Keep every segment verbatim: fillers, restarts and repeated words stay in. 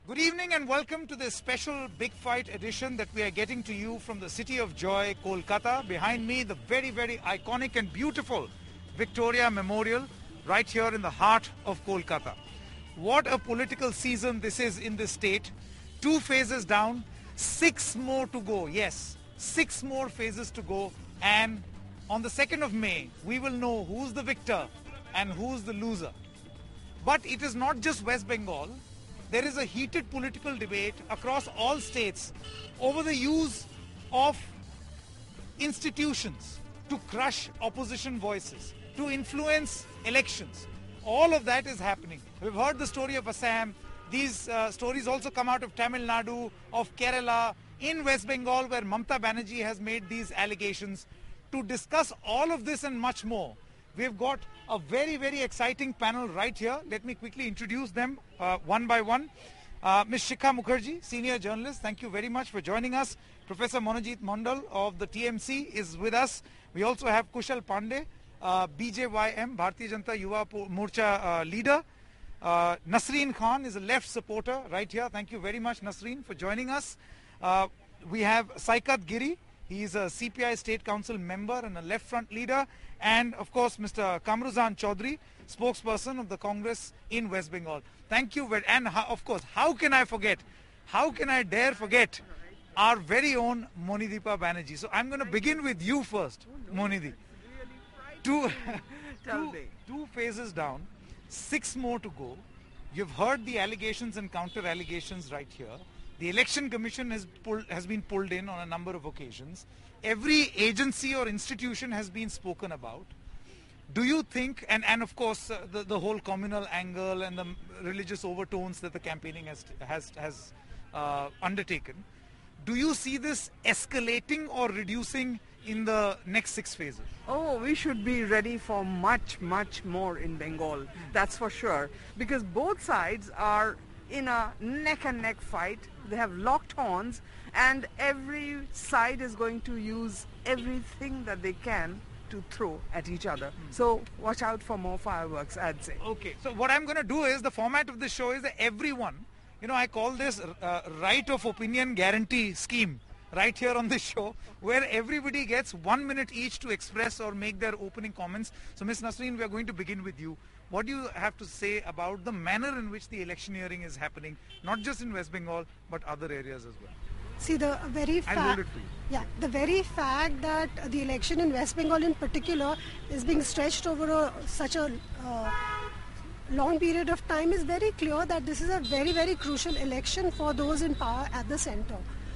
Good evening and welcome to this special Big Fight edition that we are getting to you from the City of Joy, Kolkata. Behind me, the very, very iconic and beautiful Victoria Memorial right here in the heart of Kolkata. What a political season this is in this state. Two phases down, six more to go. Yes, six more phases to go. And on the second of May, we will know who's the victor and who's the loser. But it is not just West Bengal. There is a heated political debate across all states over the use of institutions to crush opposition voices, to influence elections. All of that is happening. We've heard the story of Assam. These uh, stories also come out of Tamil Nadu, of Kerala, in West Bengal, where Mamata Banerjee has made these allegations. To discuss all of this and much more, we've got a very, very exciting panel right here. Let me quickly introduce them uh, one by one. Uh, Miz Shikha Mukherjee, senior journalist, thank you very much for joining us. Professor Monojit Mondal of the T M C is with us. We also have Kushal Pandey, uh, B J Y M, Bharatiya Janata Yuva Morcha uh, leader. Uh, Nasreen Khan is a left supporter right here. Thank you very much, Nasreen, for joining us. Uh, we have Saikat Giri. He is a C P I State Council member and a left front leader. And of course, Mister Kamruzan Chaudhary, spokesperson of the Congress in West Bengal. Thank you. And of course, how can I forget? How can I dare forget our very own Monideepa Banerjee? So I'm going to begin with you first, Monidi. Two, two, two phases down, six more to go. You've heard the allegations and counter allegations right here. The Election Commission has, pulled, has been pulled in on a number of occasions. Every agency or institution has been spoken about. Do you think, and, and of course, uh, the, the whole communal angle and the religious overtones that the campaigning has, has, has uh, undertaken, do you see this escalating or reducing in the next six phases? Oh, we should be ready for much, much more in Bengal. That's for sure. Because both sides are in a neck and neck fight. They have locked horns, and every side is going to use everything that they can to throw at each other. Mm. So watch out for more fireworks, I'd say. Okay, so what I'm going to do is, the format of this show is that everyone, you know, I call this uh, right of opinion guarantee scheme right here on this show, where everybody gets one minute each to express or make their opening comments. So Miz Nasreen, we are going to begin with you. What do you have to say about the manner in which the electioneering is happening, not just in West Bengal, but other areas as well? See, the very fact, yeah, the very fact that the election in West Bengal in particular is being stretched over a, such a uh, long period of time is very clear that this is a very, very crucial election for those in power at the center.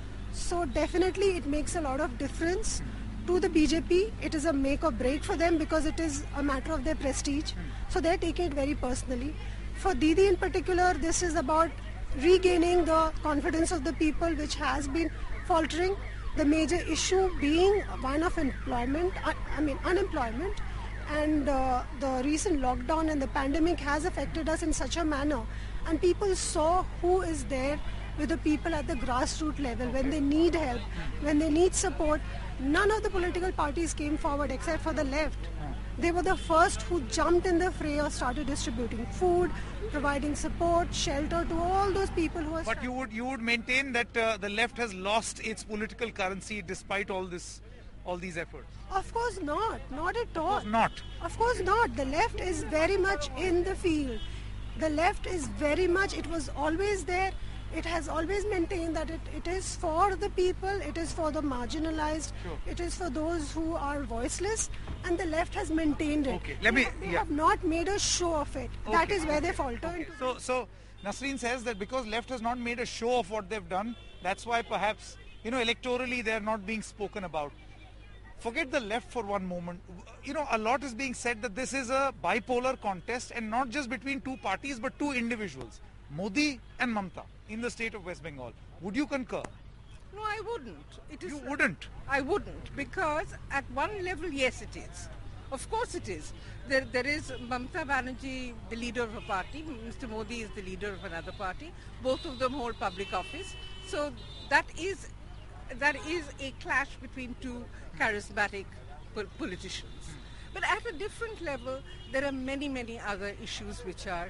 So definitely it makes a lot of difference to the B J P. It is a make or break for them because it is a matter of their prestige. So they're taking it very personally. For Didi in particular, this is about regaining the confidence of the people, which has been faltering. The major issue being one of employment, I mean unemployment, and uh, the recent lockdown and the pandemic has affected us in such a manner. And people saw who is there with the people at the grassroots level when they need help, when they need support. None of the political parties came forward except for the left. They were the first who jumped in the fray or started distributing food, providing support, shelter to all those people who are... But you would you would maintain that uh, the left has lost its political currency despite all this, all these efforts? Of course not. Not at all. Of course not. Of course not. The left is very much in the field. The left is very much, it was always there. It has always maintained that it, it is for the people, it is for the marginalized, sure. It is for those who are voiceless, and the left has maintained it. Okay, let me, they yeah. have not made a show of it. Okay. That is where they falter. Okay. So, so Nasreen says that because left has not made a show of what they've done, that's why perhaps, you know, electorally they're not being spoken about. Forget the left for one moment. You know, a lot is being said that this is a bipolar contest, and not just between two parties, but two individuals, Modi and Mamata, in the state of West Bengal. Would you concur? No, I wouldn't. It is, you wouldn't? I wouldn't, because at one level, yes, it is. Of course it is. There, there is Mamata Banerjee, the leader of a party. Mister Modi is the leader of another party. Both of them hold public office. So that is, that is a clash between two charismatic po- politicians. But at a different level, there are many, many other issues which are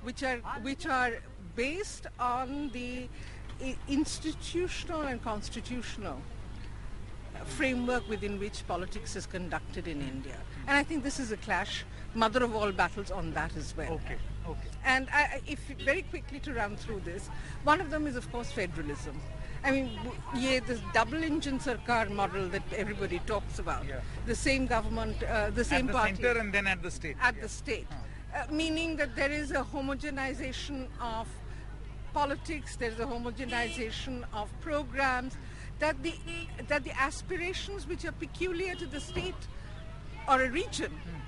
which are which are based on the i- institutional and constitutional framework within which politics is conducted in India. And I think this is a clash, mother of all battles on that as well. Okay, okay. And I, I- if very quickly to run through this, one of them is of course federalism. I mean, w- yeah, this double-engine Sarkar model that everybody talks about, Yeah. the same government, uh, the same At the party center and then at the state. at the state, uh, meaning that there is a homogenization of politics, there is a homogenization of programs, that the that the aspirations which are peculiar to the state or a region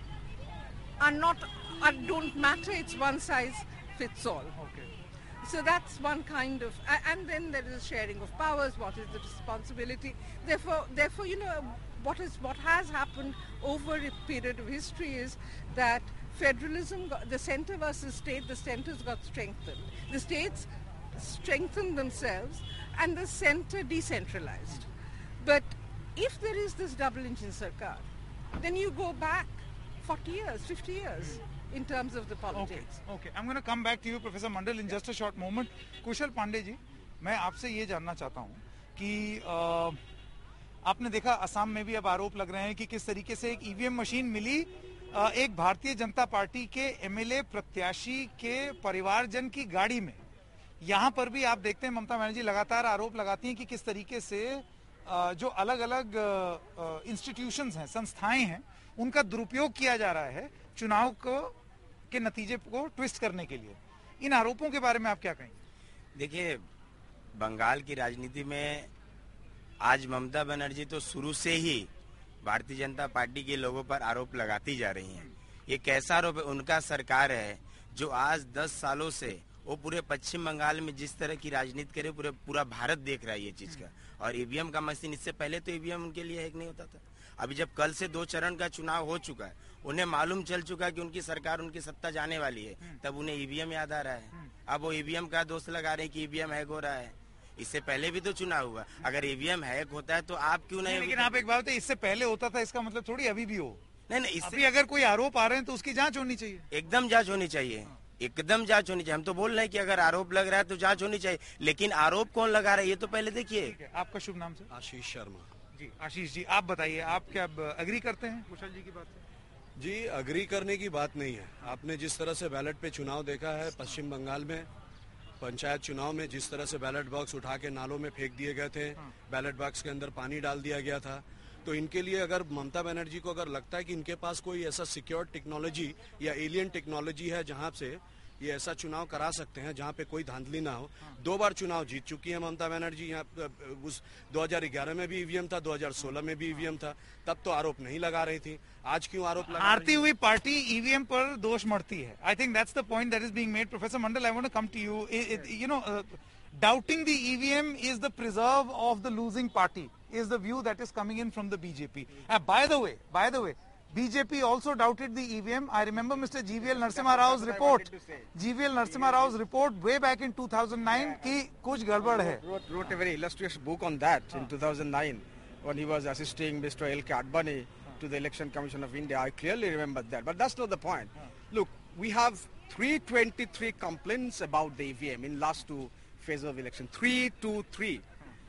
are not are, don't matter. It's one size fits all. Okay. So that's one kind of, a- and then there is a sharing of powers. What is the responsibility? Therefore, therefore, you know, what is what has happened over a period of history is that federalism, got, the center versus state, the centers got strengthened. The states strengthened themselves, and the center decentralized. But if there is this double-engine Sarkar, then you go back forty years, fifty years in terms of the Okay, politics. okay. I'm going to come back to you, Professor Mandal, in just a short moment. कुशल पांडे जी, मैं आपसे ये जानना चाहता हूँ कि अ, आपने देखा असम में भी अब आरोप लग रहे हैं कि किस तरीके से एक ईवीएम मशीन मिली अ, एक भारतीय जनता पार्टी के एमएलए प्रत्याशी के परिवारजन की गाड़ी में। यहाँ पर भी आप देखते हैं ममता बनर्जी लगातार आरोप लगाती हैं कि किस तरीके से अ, जो अलग अलग इंस्टीट्यूशंस हैं, संस्थाएं हैं, उनका दुरुपयोग किया जा रहा है चुनाव को के नतीजे को ट्विस्ट करने के लिए। इन आरोपों के बारे में आप क्या कहेंगे? देखिए, बंगाल की राजनीति में आज ममता बनर्जी तो शुरू से ही भारतीय जनता पार्टी के लोगों पर आरोप लगाती जा रही हैं। ये कैसा आरोप है? उनका सरकार है जो आज दस सालों से वो पूरे पश्चिम बंगाल में जिस तरह की राजनीति करे, पूरे पूरा भारत देख रहा है ये चीज का। और ईवीएम का मशीन, इससे पहले तो ईवीएम उनके लिए एक नहीं होता था। अभी जब कल से दो चरण का चुनाव हो चुका है, उन्हें मालूम चल चुका है कि उनकी सरकार, उनकी सत्ता जाने वाली है, तब उन्हें ईवीएम याद आ रहा है। अब वो ईवीएम का दोष लगा रहे हैं कि ईवीएम हैक हो रहा है। इससे पहले भी तो चुनाव हुआ, अगर ईवीएम हैक होता है तो आप क्यों नहीं? लेकिन आप एक बात बताइए, इससे पहले होता था, इसका मतलब थोड़ी अभी भी हो। नहीं नहीं, अभी इससे अगर कोई आरोप आ रहे हैं तो उसकी जांच होनी चाहिए। एकदम जांच होनी चाहिए, एकदम जांच होनी चाहिए। हम तो बोल रहे हैं कि अगर आरोप लग रहा है तो जांच होनी चाहिए, लेकिन आरोप कौन लगा रहा है ये तो पहले देखिए। ठीक है, आपका शुभ नाम सर? आशीष शर्मा जी आशीष जी, आप बताइए, आप क्या अग्री करते हैं कुशल जी की बात से? जी। अग्री करने की बात नहीं है। आपने जिस तरह से बैलेट पे चुनाव देखा है पश्चिम बंगाल में, पंचायत चुनाव में जिस तरह से बैलेट बॉक्स उठा के नालों में फेंक दिए गए थे, बैलेट बॉक्स के अंदर पानी डाल दिया गया था, तो इनके लिए अगर ममता बनर्जी को अगर लगता है कि इनके पास कोई ऐसा सिक्योर टेक्नोलॉजी या एलियन टेक्नोलॉजी है जहां से ये ऐसा चुनाव करा सकते हैं जहां पे कोई धांधली ना हो। दो बार चुनाव जीत चुकी है ममता बनर्जी। यहाँ उस दो हज़ार ग्यारह में भी ईवीएम था, दो हज़ार सोलह में भी ईवीएम था, तब तो आरोप नहीं लगा रही थी। आज क्यों आरोप लगा हारती हुई पार्टी ईवीएम पर दोष मढ़ती है। I think that's the point that is being made. Professor Mandal, I want to come to you. You know, doubting the E V M is the preserve of the losing party, is the view that is coming in from the B J P. Uh, by the way, by the way, B J P also doubted the E V M. I remember Mister G V L Narasimha Rao's report. G V L Narasimha Rao's report way back in two thousand nine कि कुछ गड़बड़ है. Wrote, wrote a very illustrious book on that in two thousand nine when he was assisting Mister L K Advani to the Election Commission of India. I clearly remember that. But that's not the point. Look, we have three hundred twenty-three complaints about the E V M in last two phases of election. three two three.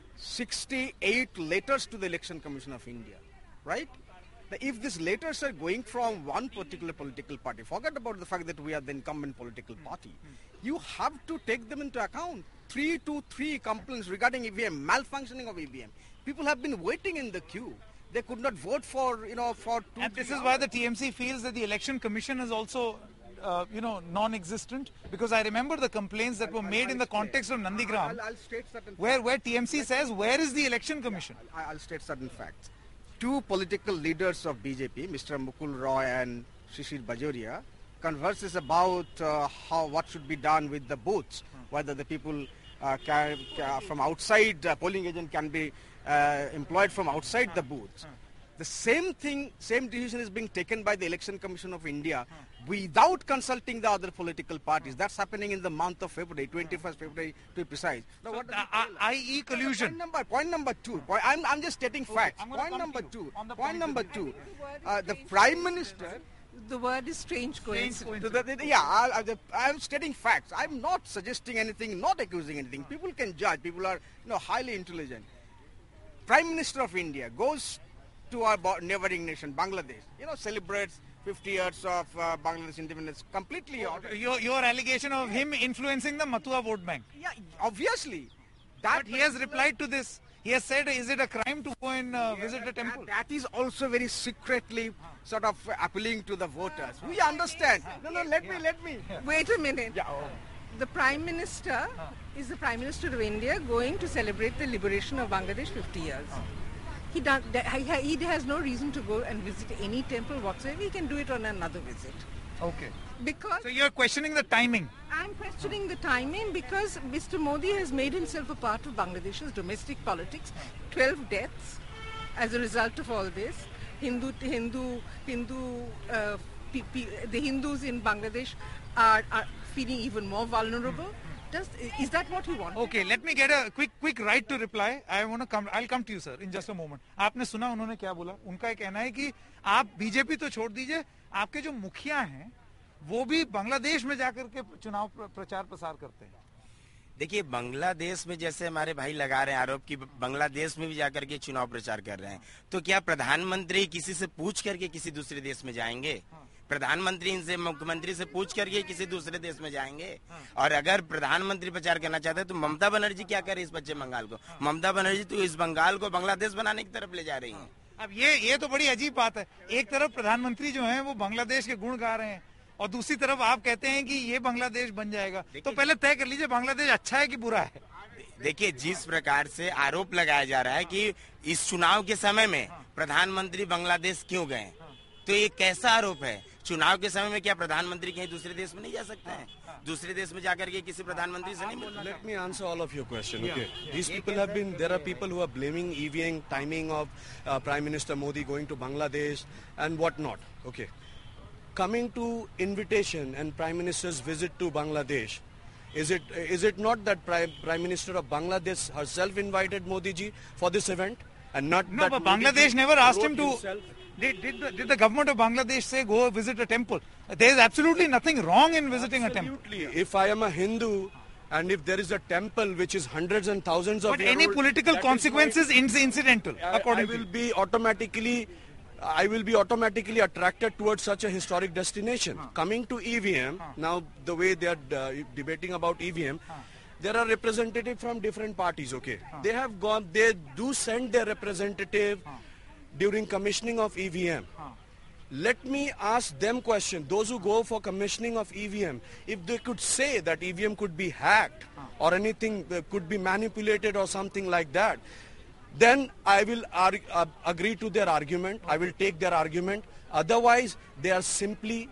sixty-eight letters to the Election Commission of India. Right? Now, if these letters are going from one particular political party, forget about the fact that we are the incumbent political party. You have to take them into account. three two three complaints regarding E V M, malfunctioning of E V M. People have been waiting in the queue. They could not vote for, you know, for two, And this three is why hours. the T M C feels that the election commission is also, uh, you know, non-existent. Because I remember the complaints that were made in the context of Nandigram, I'll, I'll state certain where where T M C says, where is the election commission? I- I'll state certain facts. Two political leaders of B J P, Mister Mukul Roy and Shishir Bajoria, converses about uh, how what should be done with the booths, whether the people uh, can, ca from outside, uh, polling agent can be uh, employed from outside the booths. The same thing, same decision is being taken by the Election Commission of India without consulting the other political parties. That's happening in the month of February, twenty-first February to be precise. Now, what does it I- tell us? I E collusion. Point number, point number two. Point, I'm, I'm just stating facts. I'm gonna Point come to number you two. on the Point point number that two. Uh, the Prime Minister The word is strange coincidence. Strange The- the- yeah, I, I, I'm stating facts. I'm not suggesting anything, not accusing anything. People can judge. People are, you know, highly intelligent. Prime Minister of India goes to our bo- neighboring nation, Bangladesh. You know, celebrates fifty years of uh, Bangladesh independence. Completely. out- Your, your allegation of him influencing the Matua vote bank. Yeah, obviously. That But he has replied to this. He has said, is it a crime to go and uh, visit a temple? That, that is also very secretly sort of appealing to the voters. We understand. No, no, let me, let me. Wait a minute. Yeah, oh. The Prime Minister is the Prime Minister of India going to celebrate the liberation of Bangladesh fifty years. He, does, he has no reason to go and visit any temple whatsoever. He can do it on another visit. Okay. Because So you're questioning the timing. I'm questioning the timing because Mister Modi has made himself a part of Bangladesh's domestic politics. twelve deaths as a result of all this. Hindu, Hindu, Hindu, uh, pe- pe- the Hindus in Bangladesh are, are feeling even more vulnerable. Does, is that what he wants? Okay, let me get a quick quick right to reply. I want to come. I'll come to you, sir, in just a moment. आपने सुना उन्होंने क्या बोला? उनका ये कहना है कि आप बीजेपी तो छोड़ दीजिए, आपके जो मुखिया हैं, वो भी बांग्लादेश में जाकर के चुनाव प्र- प्रचार प्रसार करते हैं. देखिए, बांग्लादेश में जैसे हमारे भाई लगा रहे हैं आरोप कि बांग्लादेश में भी जाकर के चुनाव प्रचार कर रहे हैं, तो क्या प्रधानमंत्री किसी से पूछ करके किसी दूसरे देश में जाएंगे? प्रधानमंत्री इनसे मुख्यमंत्री से पूछ करके किसी दूसरे देश में जाएंगे? और अगर प्रधानमंत्री प्रचार करना चाहते हैं तो ममता बनर्जी क्या करे इस पश्चिम बंगाल को? ममता बनर्जी तो इस बंगाल को बांग्लादेश बनाने की तरफ ले जा रही है. अब ये ये तो बड़ी अजीब बात है. एक तरफ प्रधानमंत्री जो हैं वो बांग्लादेश के गुण गा रहे हैं और दूसरी तरफ आप कहते हैं कि ये बांग्लादेश बन जाएगा. तो पहले तय कर लीजिए बांग्लादेश अच्छा है कि बुरा है. देखिए, जिस प्रकार से आरोप लगाया जा रहा है कि इस चुनाव के समय में प्रधानमंत्री बांग्लादेश क्यों गए, तो ये कैसा आरोप है? चुनाव के समय में क्या प्रधानमंत्री कहीं दूसरे देश में नहीं जा सकते हैं? दूसरे देश में जाकर के किसी प्रधानमंत्री से नहीं मिलता? Let me answer all of your question. Okay, these people have been. There are people who are blaming E V M timing of uh, Prime Minister Modi going to Bangladesh and what not. Okay, coming to invitation and Prime Minister's visit to Bangladesh. Is it is it not that Prime, Prime Minister of Bangladesh herself invited Modi ji for this event and not No, that but Modi ji Bangladesh never asked him wrote to. himself? Did, did, the, did the government of Bangladesh say go visit a temple? There is absolutely nothing wrong in visiting a temple. Absolutely. If I am a Hindu and if there is a temple which is hundreds and thousands of But year any old, political that is consequences is incidental, my- I, I according will to you. be automatically I will be automatically attracted towards such a historic destination. Coming to E V M, now the way they are uh, debating about E V M, there are representatives from different parties, okay? They have gone, they do send their representative during commissioning of E V M. Let me ask them question, those who go for commissioning of E V M, if they could say that E V M could be hacked or anything uh, could be manipulated or something like that, then I will arg- uh, agree to their argument, I will take their argument. Otherwise, they are simply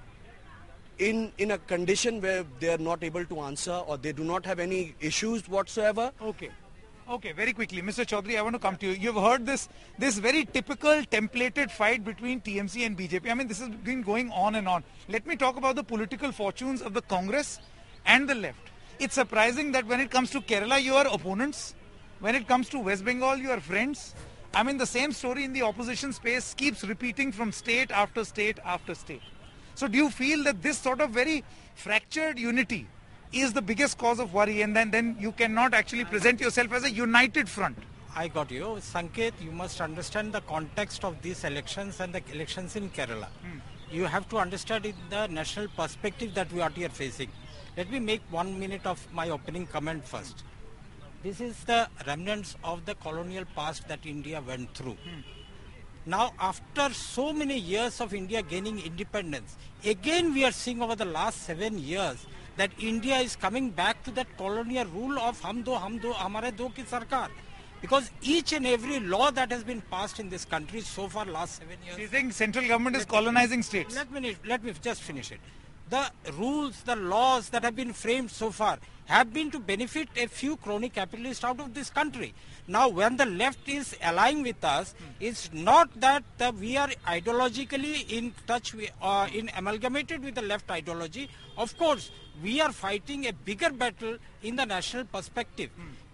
in, in a condition where they are not able to answer or they do not have any issues whatsoever. Okay. Okay, very quickly. Mister Chaudhary, I want to come to you. You've heard this this very typical templated fight between T M C and B J P. I mean, this has been going on and on. Let me talk about the political fortunes of the Congress and the left. It's surprising that when it comes to Kerala, you are opponents. When it comes to West Bengal, you are friends. I mean, the same story in the opposition space keeps repeating from state after state after state. So do you feel that this sort of very fractured unity is the biggest cause of worry, and then, then you cannot actually present yourself as a united front? I got you. Sanket, you must understand the context of these elections and the elections in Kerala. Hmm. You have to understand in the national perspective that we are here facing. Let me make one minute of my opening comment first. This is the remnants of the colonial past that India went through. Hmm. Now, after so many years of India gaining independence, again we are seeing over the last seven years that India is coming back to that colonial rule of hum do, hum do, hamare do ki sarkar. Because each and every law that has been passed in this country so far last seven years. Do you think central government is colonizing states? Let me, let me just finish it. The rules, the laws that have been framed so far have been to benefit a few crony capitalists out of this country. Now, when the left is allying with us, hmm. it's not that the, we are ideologically in touch, with, uh, in amalgamated with the left ideology. Of course, we are fighting a bigger battle in the national perspective. Hmm.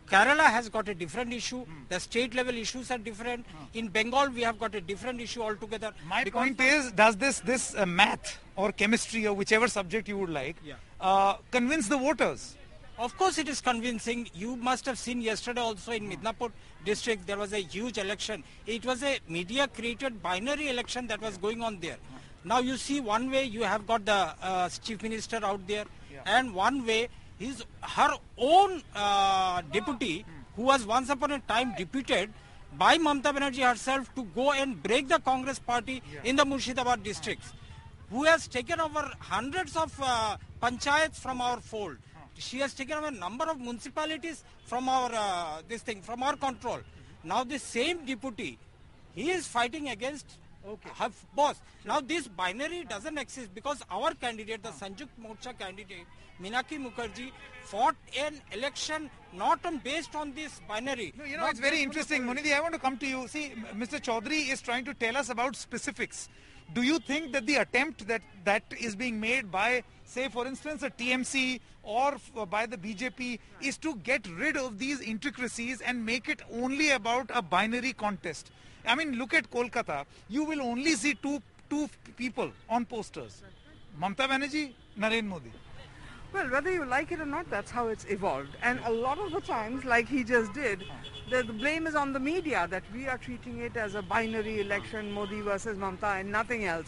Kerala has got a different issue. The state level issues are different. In Bengal, we have got a different issue altogether. My Because point is, does this this uh, math or chemistry or whichever subject you would like Yeah. uh, convince the voters? Of course it is convincing. You must have seen yesterday also in Midnapur district there was a huge election. It was a media created binary election that was going on there. Now you see one way you have got the uh, chief minister out there and one way his her own uh, deputy who was once upon a time deputed by Mamata Banerjee herself to go and break the Congress party in the Murshidabad districts, who has taken over hundreds of uh, panchayats from our fold. She has taken over a number of municipalities from our uh, this thing, from our control. Now the same deputy, he is fighting against Okay. her boss. Now this binary doesn't exist because our candidate, the Sanjukta Morcha candidate, Minaki Mukherjee, fought an election not on, based on this binary. No, you know, not it's very based on interesting. the- Monidhi, I want to come to you. See, M- Mister Chaudhary is trying to tell us about specifics. Do you think that the attempt that, that is being made by, say, for instance, a T M C or f- by the B J P is to get rid of these intricacies and make it only about a binary contest? I mean, look at Kolkata. You will only see two two people on posters. Mamata Banerjee, Narendra Modi. Well, whether you like it or not, that's how it's evolved. And a lot of the times, like he just did, the, the blame is on the media that we are treating it as a binary election, Modi versus Mamata and nothing else.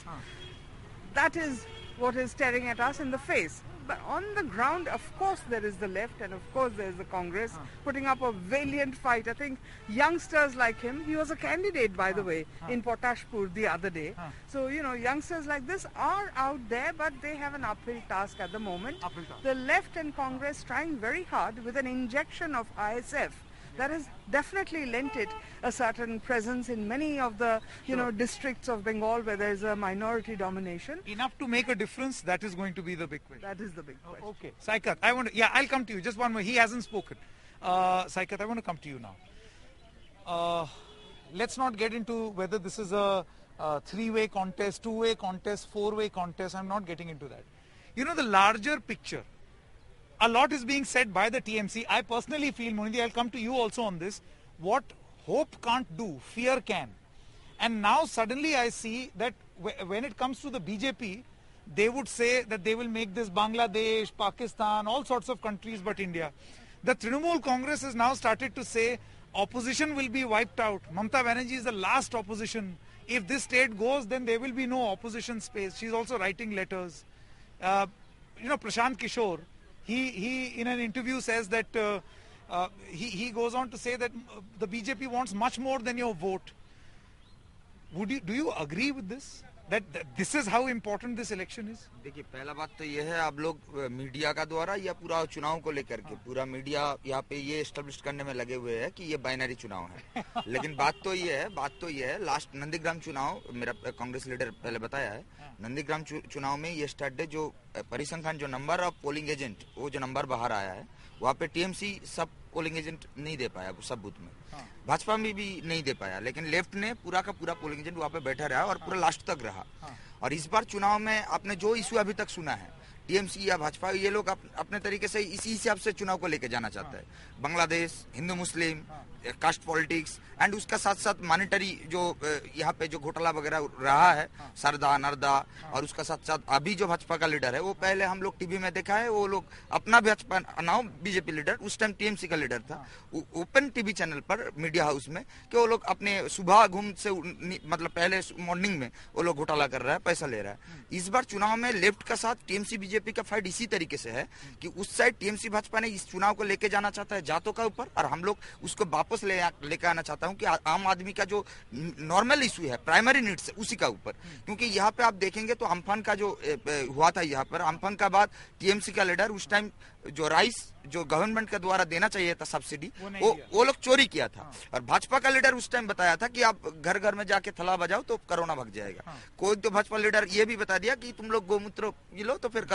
That is what is staring at us in the face. But on the ground, of course, there is the left and of course there is the Congress putting up a valiant fight. I think youngsters like him, he was a candidate, by the way, in Potashpur the other day. So, you know, youngsters like this are out there, but they have an uphill task at the moment. Uphill task. The left and Congress trying very hard with an injection of I S F. That has definitely lent it a certain presence in many of the, you know, districts of Bengal where there is a minority domination. Enough to make a difference, that is going to be the big question. That is the big question. Okay, Saikat, I want to, yeah, I'll come to you. Just one more. He hasn't spoken. Uh, Saikat, I want to come to you now. Uh, let's not get into whether this is a, a three-way contest, two-way contest, four-way contest. I'm not getting into that. You know, the larger picture. A lot is being said by the T M C. I personally feel, Monidhi, I'll come to you also on this. What hope can't do, fear can. And now suddenly I see that wh- when it comes to the B J P, they would say that they will make this Bangladesh, Pakistan, all sorts of countries but India. The Trinamool Congress has now started to say opposition will be wiped out. Mamata Banerjee is the last opposition. If this state goes, then there will be no opposition space. She's also writing letters. Uh, you know, Prashant Kishore, he, he in an interview says that uh, uh, he, he goes on to say that uh, the B J P wants much more than your vote. Would you, do you agree with this? That, that this is how important this election is? देखिए पहला बात तो ये है आप लोग media का द्वारा या पूरा चुनाव को लेकर के पूरा मीडिया यहाँ पे ये एस्टेब्लिश करने में लगे हुए हैं कि ये बाइनरी चुनाव है लेकिन बात तो ये है बात तो ये है लास्ट नंदीग्राम चुनाव मेरा कांग्रेस लीडर पहले बताया है नंदीग्राम चुनाव में ये स्टार्ट जो परिसंख्यान जो नंबर ऑफ पोलिंग एजेंट वो जो नंबर बाहर आया है वहाँ पे टीएमसी सब पोलिंग एजेंट नहीं दे पाया सब बूथ में भाजपा में भी नहीं दे पाया लेकिन लेफ्ट ने पूरा का पूरा पोलिंग एजेंट वहाँ पे बैठा रहा और पूरा लास्ट तक रहा और इस बार चुनाव में आपने जो इश्यू अभी तक सुना है टीएमसी या भाजपा ये लोग अप, अपने तरीके से इसी हिसाब से चुनाव को लेके जाना चाहता है Bangladesh Hindu Muslim caste politics and उसका साथ साथ मॉनिटरी जो यहाँ पे जो घोटाला वगैरह रहा है सरदा नरदा और उसका साथ साथ अभी जो भाजपा का लीडर है वो पहले हम लोग टीवी में देखा है वो लोग अपना भाजपा नाउ बीजेपी लीडर उस टाइम टीएमसी का लीडर था ओपन टीवी चैनल पर मीडिया हाउस में कि वो लोग अपने सुबह घूम से मतलब पहले मॉर्निंग में वो लोग घोटाला कर रहा है पैसा ले रहा है इस बार चुनाव में लेफ्ट का साथ टीएमसी बीजेपी का फाइट इसी तरीके से है कि उस साइड टीएमसी भाजपा ने इस चुनाव को लेके जाना चाहता है जातों का ऊपर और हम लोग उसको वापस ले लेकर आना चाहता हूं कि आम आदमी का जो नॉर्मल इशू है प्राइमरी नीड्स है उसी का ऊपर क्योंकि यहाँ पे आप देखेंगे तो अम्फान का जो हुआ था यहाँ पर अम्फान का बाद टीएमसी का लीडर उस टाइम जो राइस जो गवर्नमेंट के द्वारा देना चाहिए था सब्सिडी वो वो, वो लोग चोरी किया था हाँ। और भाजपा का लीडर उस टाइम बताया था कि आप घर घर में जाके थला बजाओ तो कोरोना भाग जाएगा हाँ। कोई तो भाजपा लीडर ये भी बता दिया कि तुम लोग गोमूत्र पी लो तो फिर कोरोना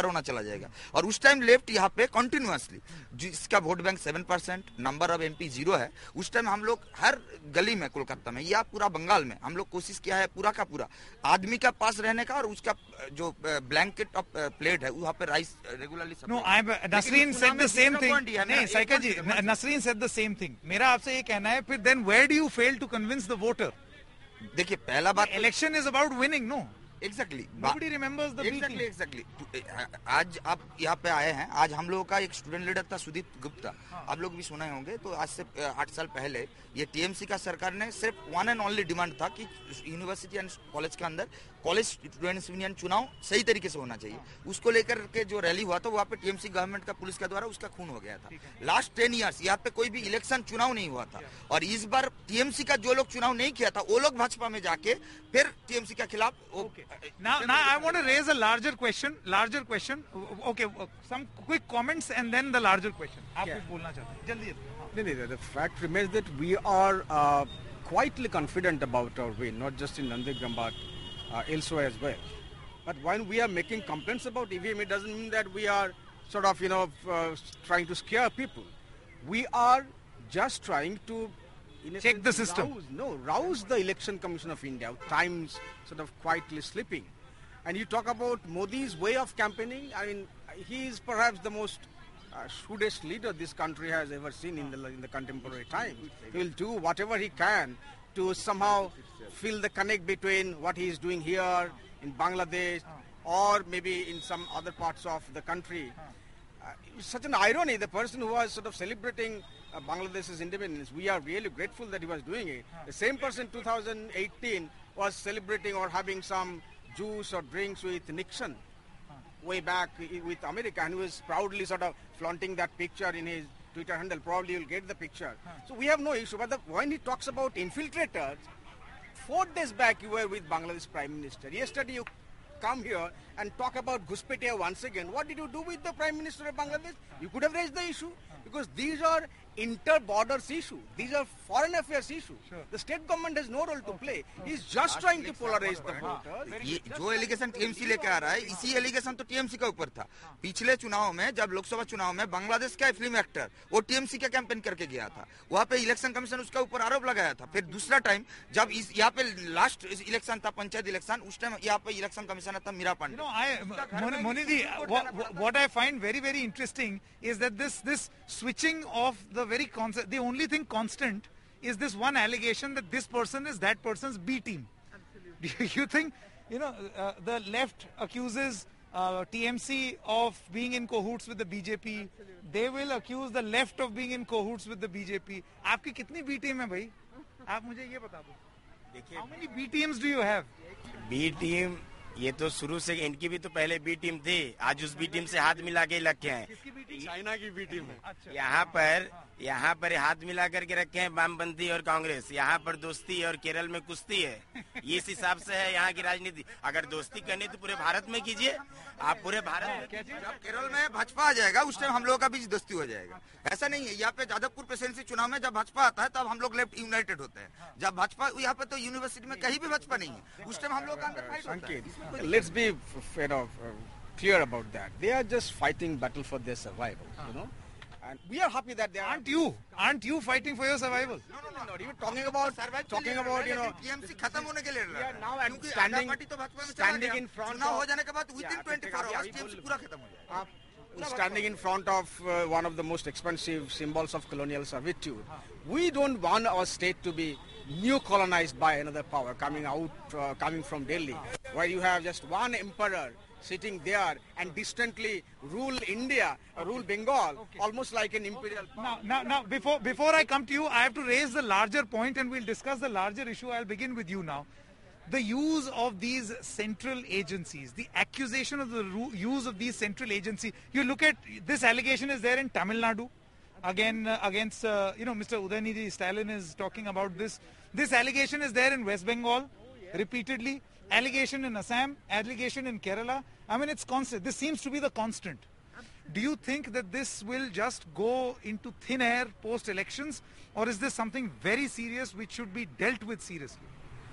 होना चला जाएगा। और उस टाइम लेफ्ट यहाँ पे कंटिन्यूअसली, जिसका vote bank seven percent, number of MP zero है, उस टाइम हम लोग हर गली में कोलकाता में या पूरा बंगाल में हम लोग कोशिश किया है पूरा का पूरा आदमी का पास रहने का, और उसका जो ब्लैंकेट ऑफ प्लेट है वहाँ पे rice regularly. No, I Nasreen said the same thing. नहीं Saika ji, Nasreen said the same thing. मेरा आपसे ये कहना है, फिर then where do you fail to convince the voter? देखिए पहला बात, election is about winning, no? Exactly. Nobody remembers the exactly, beating. exactly. आज आप यहाँ पे आए हैं, आज हम लोगों का एक स्टूडेंट लीडर था सुदीप गुप्ता, आप लोग भी सुने होंगे। तो आज से आठ साल पहले ये टीएमसी का सरकार ने सिर्फ वन एंड ओनली डिमांड था कि यूनिवर्सिटी एंड कॉलेज के अंदर कॉलेज स्टूडेंट्स यूनियन चुनाव सही तरीके से होना चाहिए। उसको लेकर के जो रैली हुआ था वहाँ पे टीएमसी गवर्नमेंट का पुलिस के द्वारा उसका खून हो गया था। लास्ट टेन इयर्स यहाँ पे कोई भी इलेक्शन चुनाव नहीं हुआ था, और इस बार टीएमसी का जो लोग चुनाव नहीं किया था वो लोग भाजपा में जाके फिर टीएमसी के खिलाफ। Now, now I want to raise a larger question. Larger question. Okay, some quick comments and then the larger question. आप कुछ बोलना चाहते हैं? जल्दी। No, no, the fact remains that we are uh, quietly confident about our win, not just in Nandigram but uh, elsewhere as well. But when we are making complaints about E V M, it doesn't mean that we are sort of, you know, uh, trying to scare people. We are just trying to in a check sense, the system. Rouse, no, rouse the Election Commission of India. Times sort of quietly slipping. And you talk about Modi's way of campaigning. I mean, he is perhaps the most uh, shrewdest leader this country has ever seen in the in the contemporary times. He will do whatever he can to somehow fill the connect between what he is doing here in Bangladesh or maybe in some other parts of the country. Uh, it's such an irony, the person who was sort of celebrating uh, Bangladesh's independence, we are really grateful that he was doing it. The same person in two thousand eighteen was celebrating or having some juice or drinks with Nixon way back with America, and he was proudly sort of flaunting that picture in his Twitter handle. Probably you'll get the picture. So we have no issue. But the, when he talks about infiltrators, four days back you were with Bangladesh Prime Minister. Yesterday you come here and talk about Ghuspetia once again. What did you do with the Prime Minister of Bangladesh? You could have raised the issue, because these are inter-borders issues. These are foreign affairs issues. Sure. The state government has no role to play. He's just trying to polarize the voters. ये जो allegation TMC लेके आ रहा है, इसी allegation तो TMC का ऊपर था। पिछले चुनाव में, जब लोकसभा चुनाव में बांग्लादेश का फिल्म एक्टर वो टीएमसी का कैंपेन करके गया था, वहाँ पे इलेक्शन कमीशन उसका ऊपर आरोप लगाया था। फिर दूसरा टाइम जब इस यहाँ पे लास्ट इलेक्शन था, पंचायत इलेक्शन, उस टाइम यहाँ पे इलेक्शन कमिश्नर था Meera Pandey. You know, I, Monidi, what, what I find very very interesting is that this this switching of the very concept, the only thing constant is this one allegation that this person is that person's B team. Absolutely. Do you think, you know, uh, the left accuses uh, T M C of being in cahoots with the B J P. Absolutely. They will accuse the left of being in cahoots with the B J P. आपकी कितनी B team है भाई? आप मुझे ये बता दो. How many B teams do you have? B team ये तो शुरू से इनकी भी तो पहले बी टीम थी, आज उस बी टीम से हाथ मिला के रखे हैं। चाइना की बी टीम है। अच्छा। यहाँ पर यहाँ पर हाथ मिला करके रखे हैं वामपंथी और कांग्रेस। यहाँ पर दोस्ती और केरल में कुश्ती है। इस हिसाब से है यहाँ की राजनीति। अगर दोस्ती करनी तो पूरे भारत में कीजिए, आप पूरे भारत में। जब केरल में भाजपा आ जाएगा उस टाइम हम लोगों का बीच दोस्ती हो जाएगा। ऐसा नहीं है, यहाँ पे जादवपुर प्रेसिडेंसी चुनाव में जब भाजपा आता है तब हम लोग लेफ्ट यूनाइटेड होते हैं। जब भाजपा यहाँ पे तो यूनिवर्सिटी में कहीं भी भाजपा नहीं है, उस टाइम हम लोग का अंदर फाइट होता है। Let's be, you know, uh, clear about that. They are just fighting battle for their survival, you know. And we are happy that they are. Aren't you? Aren't you fighting for your survival? No, no, no, no. You're talking about, talking about, you know. TMC खत्म होने के लिए लड़ रहा है। now at क्योंकि standing, party तो भाजपा में चला standing गया। in front चुनाव of. हो जाने के बाद within Yeah, twenty-four अभी hours बोल- टीएमसी पूरा खत्म हो जाएगा। आप standing in front of uh, one of the most expensive symbols of colonial servitude. We don't want our state to be new colonized by another power coming out, uh, coming from Delhi, where you have just one emperor sitting there and distantly rule India, uh, rule Bengal, okay. Almost like an imperial power. Now, now, now, before before I come to you, I have to raise the larger point, and we'll discuss the larger issue. I'll begin with you now. The use of these central agencies, the accusation of the use of these central agencies. You look at this allegation is there in Tamil Nadu. Again, uh, against, uh, you know, Mister Udayanidhi Stalin is talking about this. This allegation is there in West Bengal, repeatedly. Allegation in Assam, allegation in Kerala. I mean, it's constant. This seems to be the constant. Do you think that this will just go into thin air post-elections, or is this something very serious which should be dealt with seriously?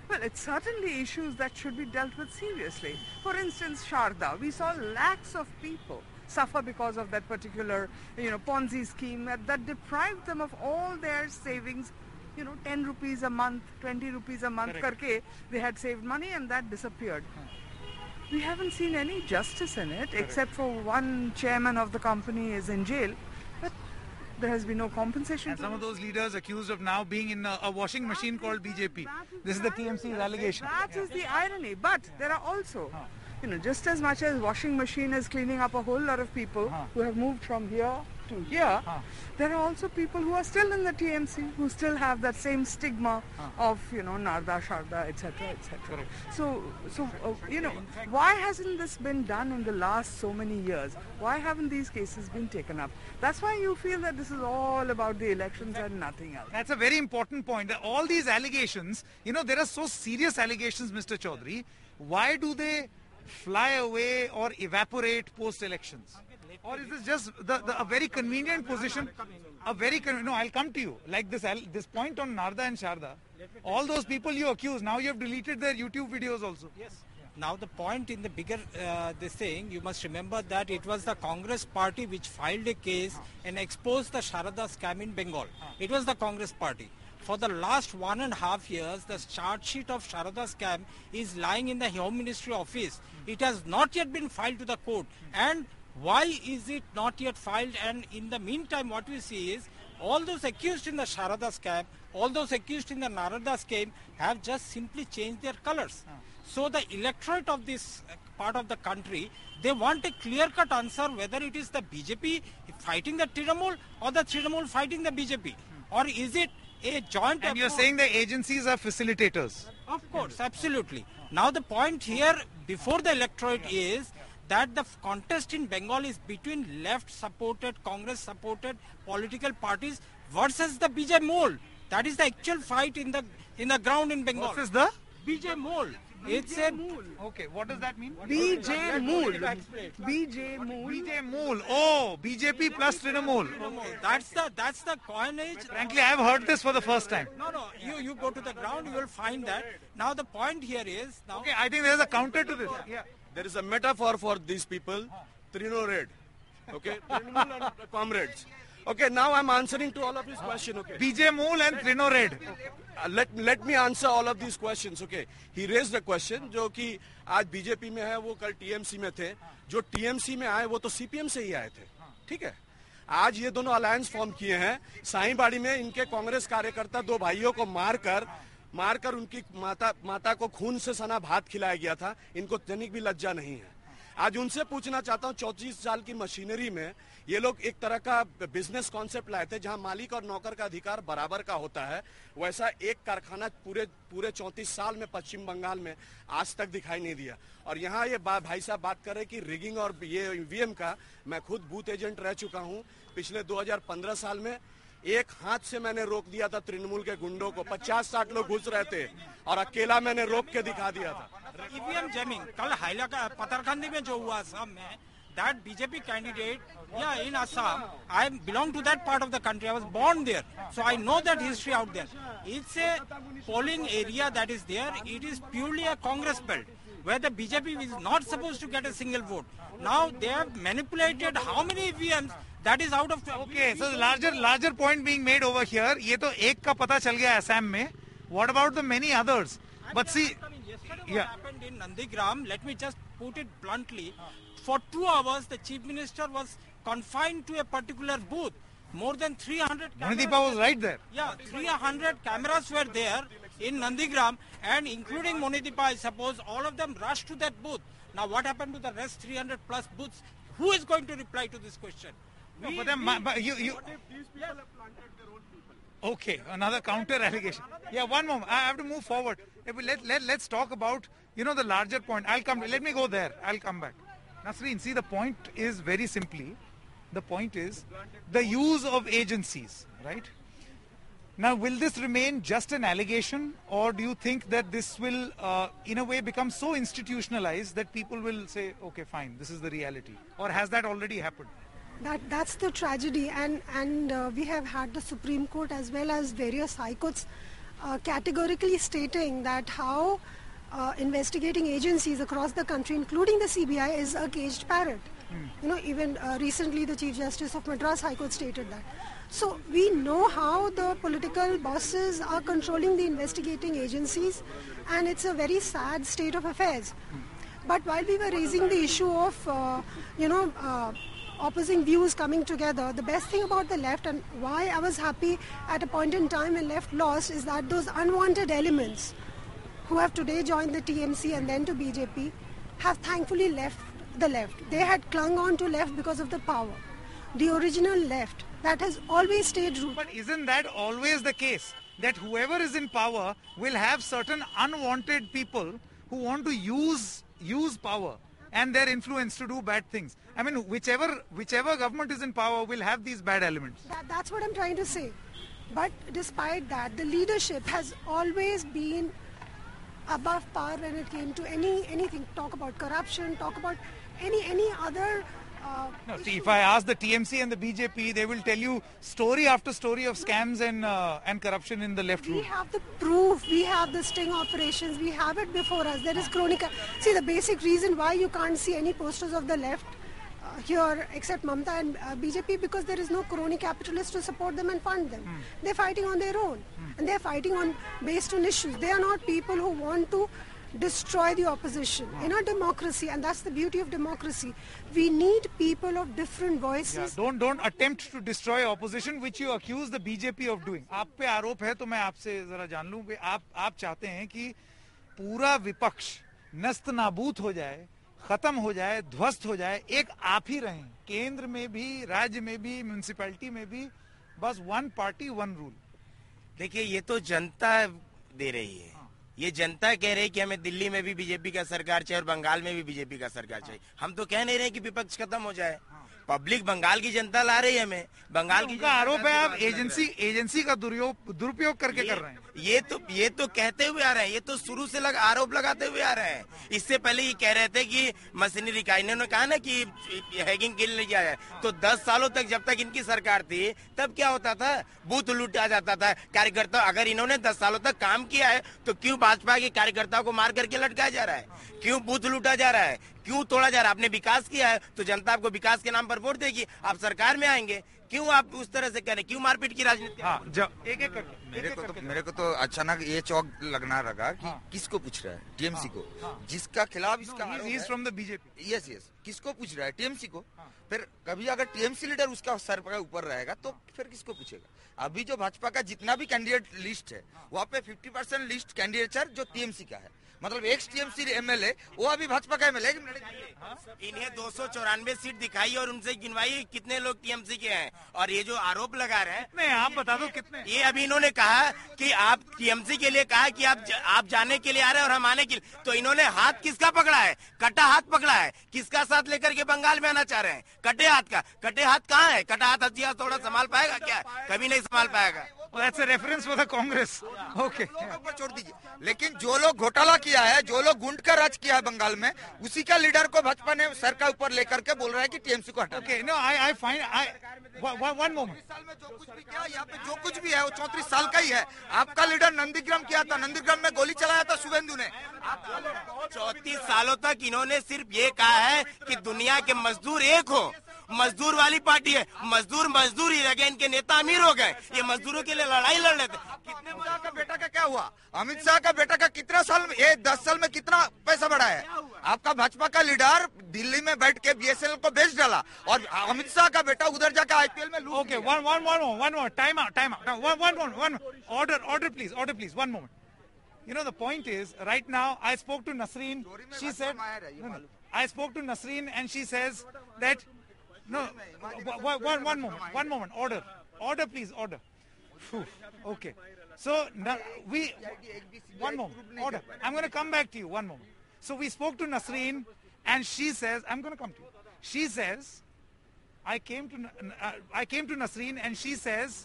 Well, it's certainly issues that should be dealt with seriously. For instance, Sharda, we saw lakhs of people suffer because of that particular, you know, Ponzi scheme that, that deprived them of all their savings. You know, ten rupees a month, twenty rupees a month, karke, they had saved money and that disappeared. We haven't seen any justice in it, Correct. Except for one chairman of the company is in jail. But there has been no compensation. And some of those leaders accused of now being in a, a washing machine called B J P. This is the T M C's allegation. That is the irony. But there are also, you know, just as much as washing machine is cleaning up a whole lot of people huh. who have moved from here to here, huh. there are also people who are still in the T M C who still have that same stigma huh. of, you know, Narda, Sharda, et cetera, et cetera. So, so uh, you know, why hasn't this been done in the last so many years? Why haven't these cases been taken up? That's why you feel that this is all about the elections and nothing else. That's a very important point. That all these allegations, you know, there are so serious allegations, Mister Chaudhary. Why do they fly away or evaporate post-elections? Or is this just the, the, a very convenient position? A very con- no, I'll come to you. Like this, this point on Narda and Sharda. All those people you accuse, now you have deleted their YouTube videos also. Yes. Now the point in the bigger uh, this thing, you must remember that it was the Congress party which filed a case and exposed the Sharda scam in Bengal. It was the Congress party. For the last one and a half years, the charge sheet of Sharda scam is lying in the Home Ministry office. It has not yet been filed to the court. And why is it not yet filed? And in the meantime, what we see is all those accused in the Sharda scam, all those accused in the Narada scam have just simply changed their colors. Uh. So the electorate of this part of the country, they want a clear-cut answer whether it is the B J P fighting the Trinamool or the Trinamool fighting the B J P. Hmm. Or is it a joint And you're effort? saying the agencies are facilitators? Of course, absolutely. Now the point here before the electorate is that the contest in Bengal is between left-supported, Congress-supported political parties versus the B J Mol. That is the actual fight in the in the ground in Bengal. Versus the B J Mol. It's a okay. What does that mean? B J Mool. B J Mool. B J Mool. Oh, B J P plus Trinamool. That's the that's the coinage. Frankly, I have heard this for the first time. No, no. You you go to the ground, you will find that. Now the point here is now. Okay, I think there is a counter to this. Yeah. There is a metaphor for these people. Trino Red. Okay. Trinamool and comrades. Okay. Now I'm answering to all of these questions. Okay. B J Mool and Trino Red. Uh, let let me answer all of these questions. Okay. He raised a question जो कि आज BJP में है वो कल TMC में थे. जो टीएमसी में आए वो तो सीपीएम से ही आए थे. ठीक है. आज ये दोनों अलायंस फॉर्म किए हैं. साईबाड़ी में इनके कांग्रेस कार्यकर्ता दो भाइयों को मारकर मारकर उनकी माता माता को खून से सना भात खिलाया गया था. इनको तनिक भी लज्जा नहीं है. आज उनसे पूछना चाहता हूं चौंतीस साल की मशीनरी में ये लोग एक तरह का बिजनेस कॉन्सेप्ट लाए थे जहां मालिक और नौकर का अधिकार बराबर का होता है. वैसा एक कारखाना पूरे पूरे चौंतीस साल में पश्चिम बंगाल में आज तक दिखाई नहीं दिया. और यहाँ ये भाई साहब बात कर रहे कि रिगिंग और ये ईवीएम का, मैं खुद बूथ एजेंट रह चुका हूँ. पिछले दो हज़ार पंद्रह साल में एक हाथ से मैंने रोक दिया था तृणमूल के गुंडों को. पचास साठ लोग घुस रहे थे और अकेला मैंने रोक के दिखा दिया था. ईवीएम जैमिंग कल हाइला का पतरकंदी में जो हुआ असम में, that B J P candidate, yeah, in Assam, I belong to that part of the country. I was born there, so I know that history out there. It's a polling area that is there. It is purely a Congress belt where the B J P is not supposed to get a single vote. Now they have manipulated how many E V Ms? That is out of. Okay, so the larger larger point being made over here. ये तो एक का पता चल गया Assam में. What about the many others? But see, yesterday what happened in Nandigram, let me just put it bluntly. For two hours, the Chief Minister was confined to a particular booth. More than three hundred cameras. Manideepa was right there. Yeah, three hundred cameras were there in Nandigram, and including Manideepa, I suppose, all of them rushed to that booth. Now, what happened to the rest three hundred plus booths? Who is going to reply to this question? No, we, but then, we, but you, you, what if these people have planted their own people? Okay, another counter allegation. Yeah, one moment. I have to move forward. Let, let, let's talk about, you know, the larger point. I'll come. Let me go there. I'll come back. Nasreen, see, the point is very simply, the point is the use of agencies, right? Now, will this remain just an allegation, or do you think that this will, uh, in a way, become so institutionalized that people will say, okay, fine, this is the reality? Or has that already happened? That, that's the tragedy, and, and uh, we have had the Supreme Court as well as various high courts uh, categorically stating that how uh, investigating agencies across the country, including the C B I, is a caged parrot. Mm. You know, even uh, recently the Chief Justice of Madras High Court stated that. So we know how the political bosses are controlling the investigating agencies, and it's a very sad state of affairs. Mm. But while we were raising the issue of, uh, you know, uh, opposing views coming together, the best thing about the left, and why I was happy at a point in time when left lost, is that those unwanted elements who have today joined the T M C and then to B J P have thankfully left the left. They had clung on to left because of the power. The original left that has always stayed rooted. But isn't that always the case? That whoever is in power will have certain unwanted people who want to use use power and their influence to do bad things. I mean, whichever whichever government is in power will have these bad elements. That, that's what I'm trying to say. But despite that, the leadership has always been above par when it came to any anything. Talk about corruption, talk about any any other. Uh, no, see, if I ask the T M C and the B J P, they will tell you story after story of scams and uh, and corruption in the left we route. We have the proof. We have the sting operations. We have it before us. There is chronic. See, the basic reason why you can't see any posters of the left uh, here except Mamata and uh, B J P, because there is no crony capitalist to support them and fund them. Mm. They're fighting on their own, mm. and they're fighting on based on issues. They are not people who want to destroy the opposition. Wow. In a democracy, and that's the beauty of democracy, we need people of different voices. Yeah, don't don't attempt to destroy opposition, which you accuse the B J P of doing. आप पे आरोप है तो मैं आपसे जरा जान लूं कि आप आप चाहते हैं कि पूरा विपक्ष नस्त नाबूद हो जाए, खत्म हो जाए, ध्वस्त हो जाए, एक आप ही रहें, केंद्र में भी, राज्य में भी, म्युनिसिपैलिटी में भी, बस वन पार्टी वन रूल. देखिए, ये तो जनता दे रही है. ये जनता कह रही है कि हमें दिल्ली में भी बीजेपी का सरकार चाहिए और बंगाल में भी बीजेपी का सरकार चाहिए. हम तो कह नहीं रहे कि विपक्ष खत्म हो जाए. पब्लिक बंगाल की जनता ला रही है हमें. बंगाल की का आरोप है आप एजेंसी एजेंसी का दुरुपयोग करके कर रहे हैं. ये तो ये तो कहते हुए आ रहे हैं. ये तो शुरू से लग आरोप लगाते हुए आ रहे हैं. इससे पहले ये कह रहे थे कि मशीनरी इकाई, इन्होंने कहा ना कि हैकिंग किल नहीं किया जाए. तो दस सालों तक जब तक इनकी सरकार थी तब क्या होता था? बूथ लूटा जाता था. कार्यकर्ता, अगर इन्होंने दस सालों तक काम किया है तो क्यों भाजपा के कार्यकर्ताओं को मार करके लटकाया जा रहा है? क्यों बूथ लूटा जा रहा है? क्यों तोड़ा जा रहा है? आपने विकास किया है तो जनता आपको विकास के नाम पर वोट देगी. आप सरकार में आएंगे, क्यों आप उस तरह से करें? क्यों मारपीट की राजनीति? हाँ, एक एक करके. मेरे को तो मेरे को तो अचानक ये चौक लगना लगा कि हाँ, किसको पूछ रहा है? टीएमसी को, हाँ, जिसका खिलाफ इसका no, he is from the B J P. Yes yes किसको पूछ रहा है? टीएमसी को. हाँ. फिर कभी अगर टीएमसी लीडर उसका सर पर ऊपर रहेगा तो फिर किसको पूछेगा? अभी जो भाजपा का जितना भी कैंडिडेट लिस्ट है वहाँ पे फिफ्टी परसेंट लिस्ट कैंडिडेचर जो टीएमसी का है, मतलब एक्स टीएमसी एमएलए वो अभी भाजपा का एमएलए. इन्हें दो सौ चौरानवे सीट दिखाई और उनसे गिनवाई कितने लोग टीएमसी के हैं. और ये जो आरोप लगा रहे हैं, नहीं आप बता दो कितने. ये अभी इन्होंने कहा कि आप टीएमसी के लिए कहा कि आप आप जाने के लिए आ रहे हैं और हम आने के लिए. तो इन्होंने हाथ किसका पकड़ा है? कटा हाथ पकड़ा है. किसका साथ लेकर के बंगाल में आना चाह रहे हैं? कटे हाथ का. कटे हाथ कहाँ है? कटा हाथ हथियार थोड़ा संभाल पाएगा क्या? कभी नहीं संभाल पाएगा. That's a reference for the Congress. Okay. ऊपर छोड़ दीजिए. लेकिन जो लोग घोटाला किया है, जो लोग गुंड का राज किया है बंगाल में, उसी का लीडर को भाजपा ने सर का ऊपर लेकर के बोल रहा है कि टीएमसी को हटा. Okay, no, I I find I one one moment. साल में जो कुछ भी किया, यहाँ पे जो कुछ भी है वो चौंतीस साल का ही है. आपका लीडर नंदीग्राम किया था, नंदीग्राम में गोली चलाया था शुभेंदु ने. चौतीस सालों तक इन्होंने सिर्फ ये कहा है कि दुनिया के मजदूर एक हो. मजदूर वाली पार्टी है. मजदूर मजदूर ही रह गए, इनके नेता अमीर हो गए. ये मजदूरों के लिए लड़ाई लड़ रहे थे. कितने शाह का बेटा का क्या हुआ? अमित शाह का बेटा का कितना साल में, ये दस साल में कितना पैसा बढ़ा है? आपका भाजपा का लीडर दिल्ली में बैठ के बीएसएनएल को बेच डाला और अमित शाह का बेटा उधर जाकर आईपीएल में लूट. Okay, one one one one one time out time out one one one order order please order please one moment. You know, the point is, right now, I spoke to Nasreen. She said, no, no, I spoke to Nasreen and she says that, no, one, one, one moment, one moment, order, order please, order. Whew. Okay. So, now, we, one moment, order. I'm going to come back to you, one moment. So, we spoke to Nasreen and she says, I'm going to come to you. She says, I came to, uh, I came to Nasreen and she says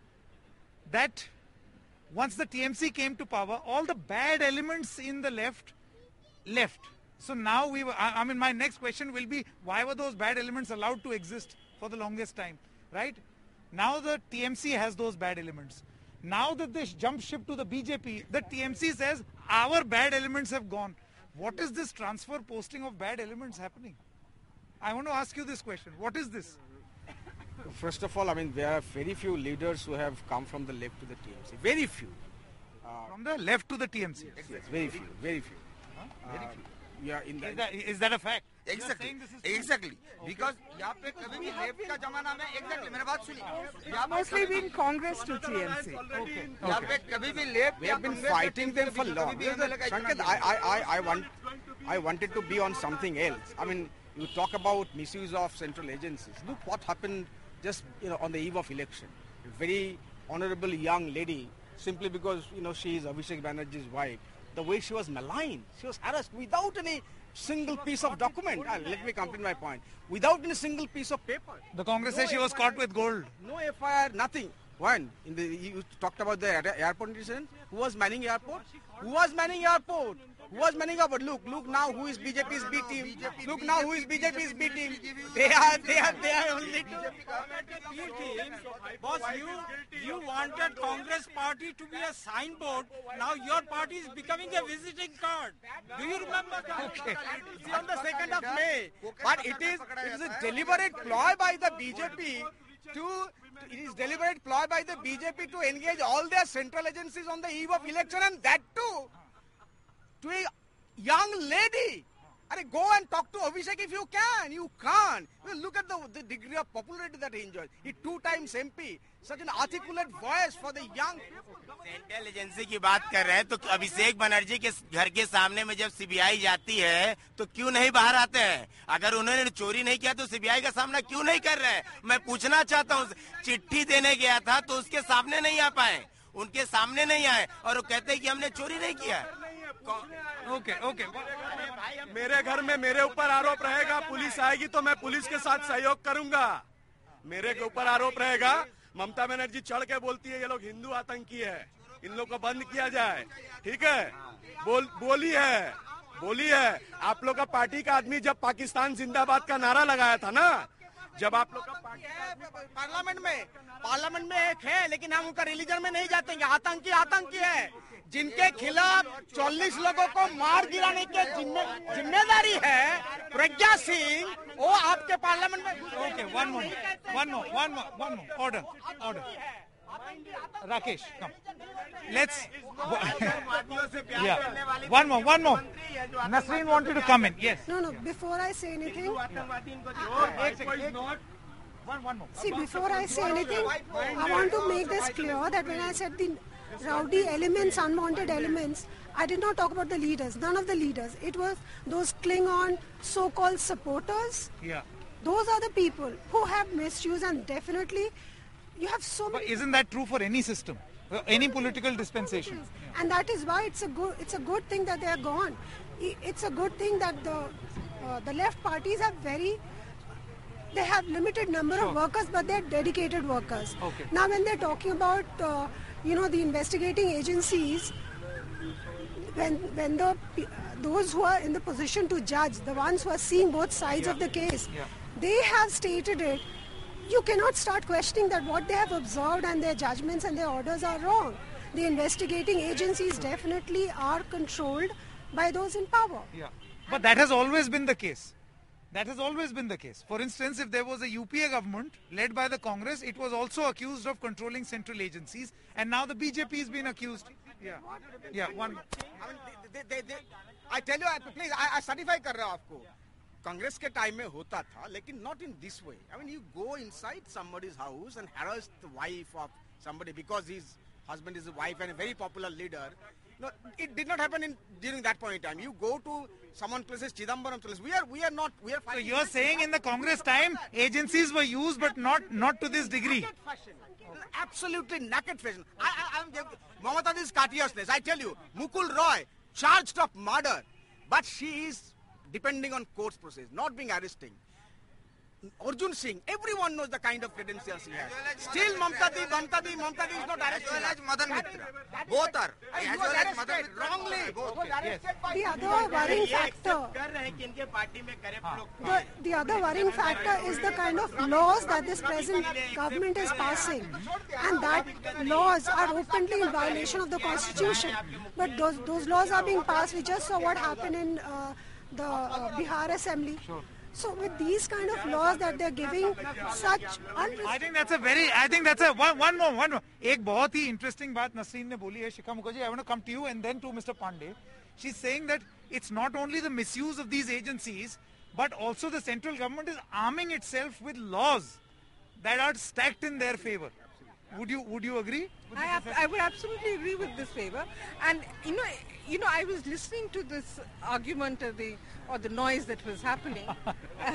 that once the T M C came to power, all the bad elements in the left left. So now we were, I, I mean, my next question will be, why were those bad elements allowed to exist for the longest time, right? Now the T M C has those bad elements. Now that they jump ship to the B J P, the T M C says our bad elements have gone. What is this transfer posting of bad elements happening? I want to ask you this question. What is this? First of all, I mean, there are very few leaders who have come from the left to the T M C. Very few. Uh, from the left to the T M C? Yes, very few. Very few. Huh? Very few. Uh, yeah, in is, that, is that a fact? Exactly. Exactly. Because यहाँ पे कभी भी left का जमाना में exactly मेरी बात सुनिए. Mostly been Congress to T M C. Okay. यहाँ पे कभी भी left. We have been fighting them for long. Sanket, I, I, I, I want, I wanted to be on something else. I mean, you talk about misuse of central agencies. Look what happened just you know on the eve of election. A very honorable young lady, simply because you know she is Abhishek Banerjee's wife. The way she was maligned, she was harassed without any single piece of document. Ah, let me complete my point. Without any single piece of paper. The Congress no says she was caught with gold. No F I R, nothing. When in the you talked about the airport incident, who was manning airport? Who was manning airport? Who was manning airport? Look, look now who is B J P's B team. Look now who is B J P's B team. They are, they are, they are only. Boss, you you wanted Congress party to be a signboard. Now your party is becoming a visiting card. Do you remember that? Okay. It's on the second of May. But it is it is a deliberate ploy by the B J P to. It is deliberate ploy by the B J P to engage all their central agencies on the eve of election, and that too to a young lady. I mean, go and talk to Abhishek if you can. You can't. Well, look at the, the degree of popularity that he enjoys. He two times M P. Such an articulate voice for the young people. Central agency की बात कर रहे हैं तो अभिषेक बनर्जी के घर के सामने में जब सीबीआई जाती है तो क्यों नहीं बाहर आते हैं? अगर उन्होंने चोरी नहीं किया तो सीबीआई का सामना क्यों नहीं कर रहे हैं? मैं पूछना चाहता हूँ. चिट्ठी देने गया था तो उसके सामने नहीं आ पाए, उनके सामने नहीं आए और वो कहते हैं कि हमने चोरी नहीं किया. Okay okay. मेरे घर में मेरे ऊपर आरोप रहेगा, पुलिस आएगी तो मैं पुलिस के साथ सहयोग करूंगा. मेरे के ऊपर आरोप रहेगा, ममता बनर्जी चढ़ के बोलती है ये लोग हिंदू आतंकी है, इन लोग को बंद किया जाए. ठीक है, बोल बोली है बोली है आप लोग का पार्टी का आदमी जब पाकिस्तान जिंदाबाद का नारा लगाया था ना, जब आप लोग का पार्लियामेंट में पार्लियामेंट में एक है, लेकिन हम उनका रिलीजन में नहीं जाते हैं. आतंकी आतंकी है, जिनके खिलाफ चालीस लोगों को मार गिराने की जिम्मेदारी है प्रज्ञा सिंह, वो आपके पार्लियामेंट में. Okay, one more one more one more one more order order. Rakesh, come. Let's. Yeah. One more, one more. Nasreen wanted to come in. Yes. No, no. Before I say anything. One, one more. See, before I say anything, I want to make this clear that when I said the rowdy elements, unwanted elements, I did not talk about the leaders. None of the leaders. It was those Klingon so-called supporters. Yeah. Those are the people who have misused, and definitely you have so many. But isn't that true for any system, any political dispensation? Yeah. And that is why it's a good. It's a good thing that they are gone. It's a good thing that the uh, the left parties are very. They have limited number sure. of workers, but they're dedicated workers. Okay. Now, when they're talking about, uh, you know, the investigating agencies, when when the those who are in the position to judge, the ones who are seeing both sides yeah. of the case, yeah. they have stated it. You cannot start questioning that what they have observed and their judgments and their orders are wrong. The investigating agencies definitely are controlled by those in power. Yeah, but that has always been the case. That has always been the case. For instance, if there was a U P A government led by the Congress, it was also accused of controlling central agencies, and now the B J P has been accused. Yeah, yeah. One. I mean, they, they, they, I tell you, please, I, I certify कर रहा हूँ आपको. कांग्रेस के time में होता था, लेकिन not in this way. I mean, you go inside somebody's house and harass the wife of somebody because his husband is a wife and a very popular leader. No, it did not happen in during that point in time. You go to someone places Chidambaram places. We are we are not we are. So you are saying in the Congress time agencies were used, but not not to this degree. Naked fashion. Absolutely naked fashion. I I am Mamata's courteousness. I tell you, Mukul Roy charged of murder, but she is depending on court's process, not being arresting. Arjun Singh, everyone knows the kind of credentials he has. Still Mamta Di, Mamta Di, Mamta Di is not arrested. As well as Madan Mitra. Both are. He As was well as Madan arrested Mitra. wrongly. Yes. The other worrying factor, the, the other worrying factor is the kind of laws that this present government is passing, and that laws are openly in violation of the constitution. But those those laws are being passed. We just saw what happened in uh, the uh, Bihar Assembly. So with these kind of laws that they're giving such unrestricted... I think that's a very, I think that's a, one, one more, one more. एक बहुत ही interesting बात नसरीन ने बोली है, Shikha Mukherjee, I want to come to you and then to Mister Pandey. She's saying that it's not only the misuse of these agencies, but also the central government is arming itself with laws that are stacked in their favor. Would you would you agree? I, have, I would absolutely agree with this favor. And you know, you know, I was listening to this argument or the or the noise that was happening. uh,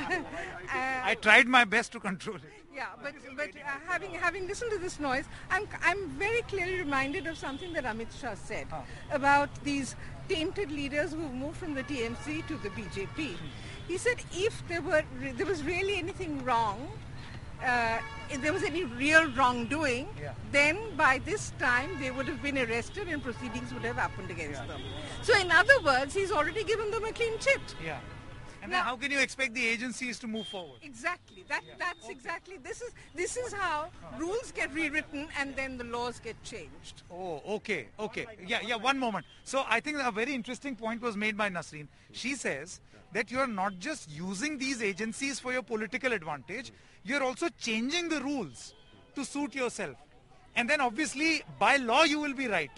I tried my best to control it. Yeah, but but uh, having having listened to this noise, I'm I'm very clearly reminded of something that Amit Shah said huh. about these tainted leaders who moved from the T M C to the B J P. He said if there were there was really anything wrong. Uh, if there was any real wrongdoing, yeah. then by this time they would have been arrested and proceedings would have happened against yeah. them. So in other words, he's already given them a clean chit. Yeah. And now, then how can you expect the agencies to move forward? Exactly. That yeah. that's okay. exactly this is this is how oh. rules get rewritten and then the laws get changed. Oh, okay, okay. Yeah, yeah, one moment. So I think a very interesting point was made by Nasreen. She says that you are not just using these agencies for your political advantage, you're also changing the rules to suit yourself. And then obviously, by law, you will be right.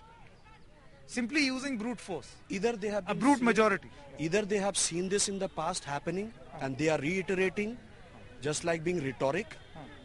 Simply using brute force. Either they have a brute seen, majority. Either they have seen this in the past happening and they are reiterating, just like being rhetoric,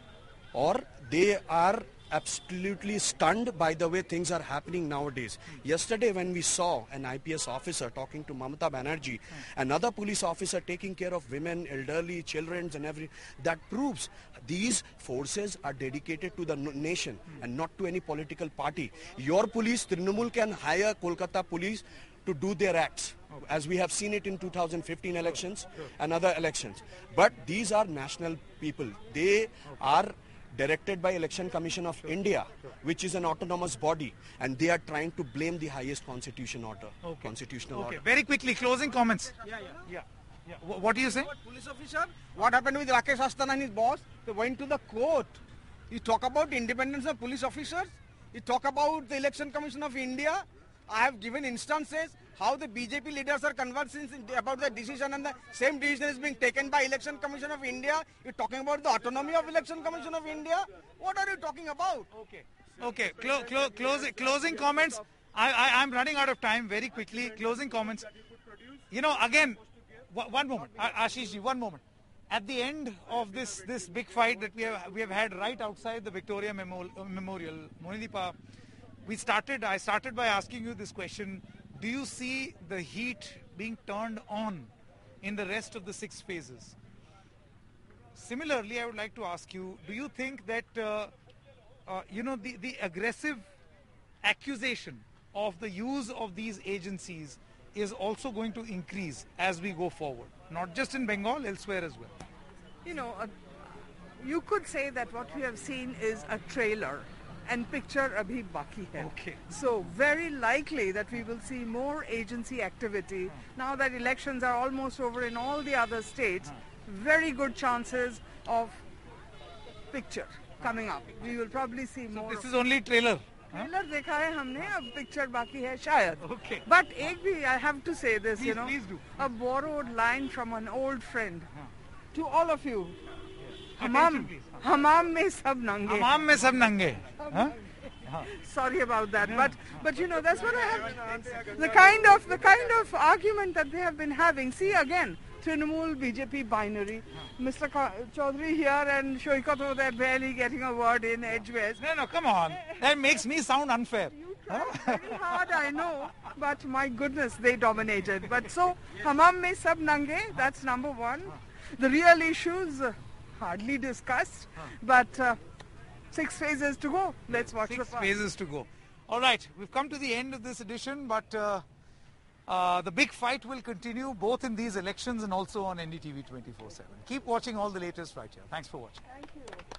or they are absolutely stunned by the way things are happening nowadays. Yesterday when we saw an I P S officer talking to Mamata Banerjee, another police officer taking care of women, elderly, children and every, that proves these forces are dedicated to the nation and not to any political party. Your police, Trinamool, can hire Kolkata police to do their acts, as we have seen it in two thousand fifteen elections and other elections. But these are national people. They are directed by Election Commission of sure, India, sure. which is an autonomous body, and they are trying to blame the highest constitution order, okay. constitutional okay. order. Very quickly, closing comments. Yeah, yeah. yeah. yeah. W- what do you say? What police officer? What happened with Rakesh Asthana and his boss? They went to the court. You talk about independence of police officers. You talk about the Election Commission of India. I have given instances how the B J P leaders are conversing about the decision, and the same decision is being taken by Election Commission of India. You're talking about the autonomy of Election Commission of India. What are you talking about? Okay. Okay. Clo- clo- closing, closing comments. I, I, I'm running out of time. Very quickly. Closing comments. You know, again, w- one moment. Ashish ji, one moment. At the end of this this big fight that we have we have had right outside the Victoria Memorial, Memorial Monideepa, we started. I started by asking you this question. Do you see the heat being turned on in the rest of the six phases? Similarly, I would like to ask you, do you think that, uh, uh, you know, the, the aggressive accusation of the use of these agencies is also going to increase as we go forward? Not just in Bengal, elsewhere as well. You know, uh, you could say that what we have seen is a trailer. And picture abhi baki hai. Okay. So very likely that we will see more agency activity. Now that elections are almost over in all the other states, very good chances of picture coming up. We will probably see so more. This is only trailer. Trailer dekha hai humne, ab picture baki hai shayad. Okay. But ek bhi, I have to say this, please, you know, please do. a borrowed line from an old friend huh. to all of you. Attention, Hamam, please. hamam mein sab nange. Hamam mein sab nange. Huh? Sorry about that, but but you know that's what I have. The kind of the kind of argument that they have been having. See again, Trinamool B J P binary. Mister Ka- Chaudhary here and Shoikat over there barely getting a word in edgeways. No, no, come on. That makes me sound unfair. You tried very hard, I know, but my goodness, they dominated. But so, hamam mein sab nange. That's number one. The real issues uh, hardly discussed, but. Uh, Six phases to go. Let's watch Six the fun. phases to go. All right, we've come to the end of this edition, but uh, Uh, the big fight will continue both in these elections and also on N D T V twenty-four seven. Keep watching all the latest right here. Thanks for watching. Thank you.